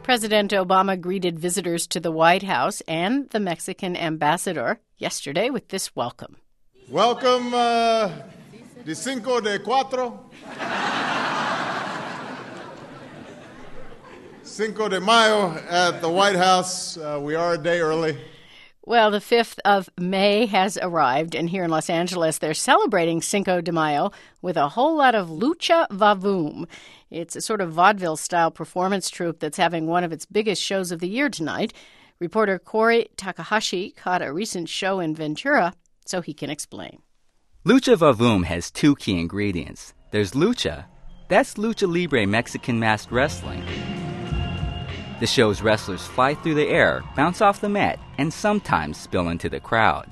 President Obama greeted visitors to the White House and the Mexican ambassador yesterday with this welcome. Welcome, de Cinco de Cuatro. Cinco de Mayo at the White House. We are a day early. Well, the 5th of May has arrived, and here in Los Angeles, they're celebrating Cinco de Mayo with a whole lot of Lucha Vavoom. It's a sort of vaudeville-style performance troupe that's having one of its biggest shows of the year tonight. Reporter Corey Takahashi caught a recent show in Ventura, so he can explain. Lucha Vavoom has two key ingredients. There's lucha. That's lucha libre Mexican masked wrestling. The show's wrestlers fly through the air, bounce off the mat, and sometimes spill into the crowd.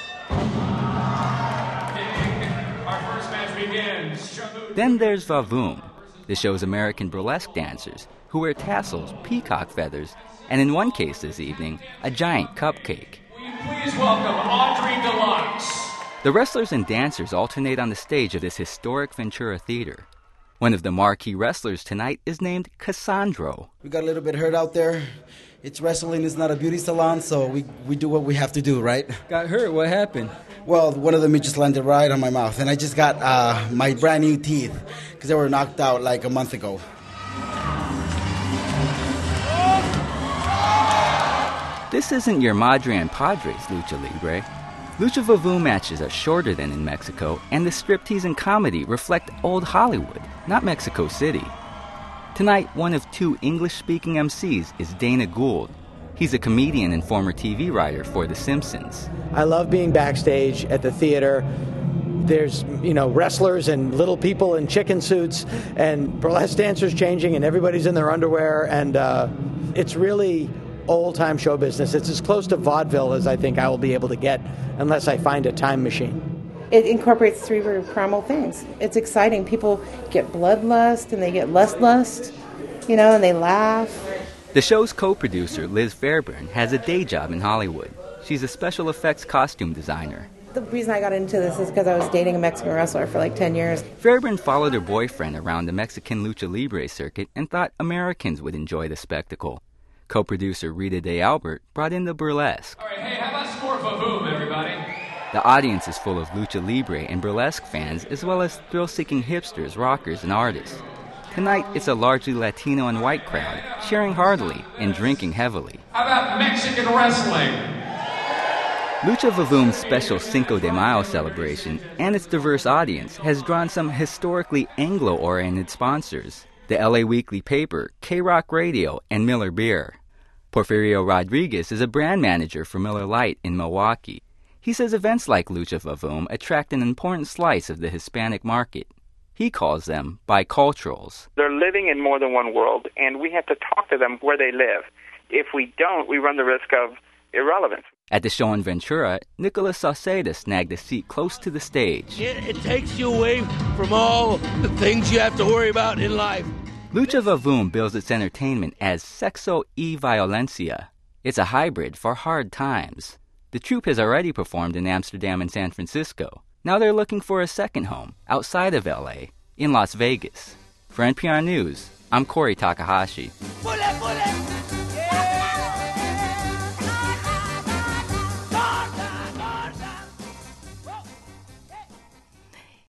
Our first match begins. Then there's Vavoom, the show's American burlesque dancers, who wear tassels, peacock feathers, and in one case this evening, a giant cupcake. Will you please welcome Audrey Deluxe? The wrestlers and dancers alternate on the stage of this historic Ventura theater. One of the marquee wrestlers tonight is named Cassandro. We got a little bit hurt out there. It's wrestling, it's not a beauty salon, so we do what we have to do, right? Got hurt, what happened? Well, one of them just landed right on my mouth, and I just got my brand new teeth, because they were knocked out like a month ago. This isn't your Madre and Padres Lucha Libre. Lucha Vavoom matches are shorter than in Mexico, and the striptease and comedy reflect old Hollywood, not Mexico City. Tonight, one of two English-speaking MCs is Dana Gould. He's a comedian and former TV writer for The Simpsons. I love being backstage at the theater. There's, wrestlers and little people in chicken suits and burlesque dancers changing, and everybody's in their underwear, and it's really old-time show business. It's as close to vaudeville as I think I will be able to get unless I find a time machine. It incorporates three very primal things. It's exciting. People get bloodlust and they get lust, and they laugh. The show's co-producer, Liz Fairburn, has a day job in Hollywood. She's a special effects costume designer. The reason I got into this is because I was dating a Mexican wrestler for like 10 years. Fairburn followed her boyfriend around the Mexican Lucha Libre circuit and thought Americans would enjoy the spectacle. Co-producer Rita Day Albert brought in the burlesque. All right, hey, how about some more Vavoom, everybody? The audience is full of Lucha Libre and burlesque fans, as well as thrill-seeking hipsters, rockers, and artists. Tonight, it's a largely Latino and white crowd, cheering heartily and drinking heavily. How about Mexican wrestling? Lucha Vavoom's special Cinco de Mayo celebration and its diverse audience has drawn some historically Anglo-oriented sponsors. The LA Weekly paper, K-Rock Radio, and Miller Beer. Porfirio Rodriguez is a brand manager for Miller Lite in Milwaukee. He says events like Lucha Vavoom attract an important slice of the Hispanic market. He calls them biculturals. They're living in more than one world, and we have to talk to them where they live. If we don't, we run the risk of irrelevance. At the show in Ventura, Nicolas Sauceda snagged a seat close to the stage. It takes you away from all the things you have to worry about in life. Lucha Vavoom bills its entertainment as sexo y violencia. It's a hybrid for hard times. The troupe has already performed in Amsterdam and San Francisco. Now they're looking for a second home outside of LA, in Las Vegas. For NPR News, I'm Corey Takahashi.